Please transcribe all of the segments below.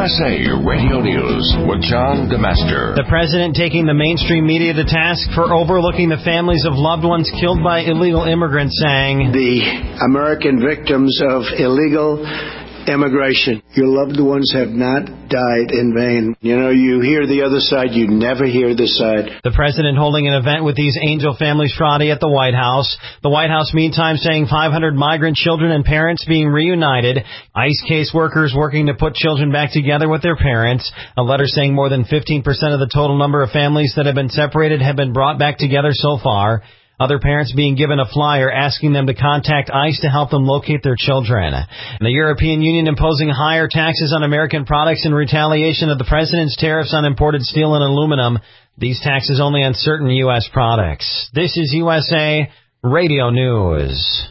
USA Radio News with John DeMaster. The president taking the mainstream media to task for overlooking the families of loved ones killed by illegal immigrants, saying, "The American victims of illegal immigration, your loved ones have not died in vain." You know, you hear the other side, you never hear this side. The president holding an event with these angel families Friday at the White House. The White House, meantime, saying 500 migrant children and parents being reunited. ICE caseworkers working to put children back together with their parents. A letter saying more than 15% of the total number of families that have been separated have been brought back together so far. Other parents being given a flyer asking them to contact ICE to help them locate their children. And the European Union imposing higher taxes on American products in retaliation of the president's tariffs on imported steel and aluminum. These taxes only on certain U.S. products. This is USA Radio News.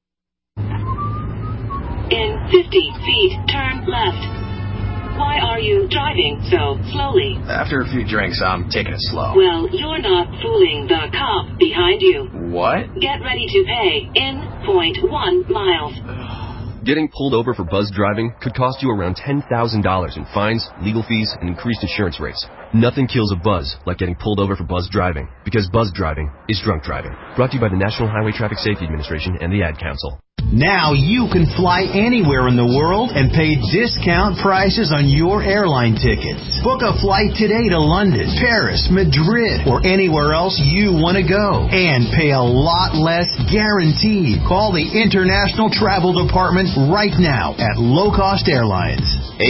In 50 feet, turn left. Why are you driving so slowly? After a few drinks, I'm taking it slow. Well, you're not fooling the cop behind you. What? Get ready to pay in 0.1 miles. Getting pulled over for buzz driving could cost you around $10,000 in fines, legal fees, and increased insurance rates. Nothing kills a buzz like getting pulled over for buzz driving, because buzz driving is drunk driving. Brought to you by the National Highway Traffic Safety Administration and the Ad Council. Now you can fly anywhere in the world and pay discount prices on your airline tickets. Book a flight today to London, Paris, Madrid, or anywhere else you want to go. And pay a lot less guaranteed. Call the International Travel Department right now at Low Cost Airlines.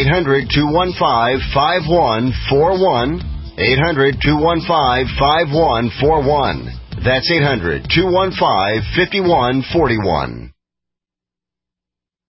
800-215-5141. 800-215-5141. That's 800-215-5141.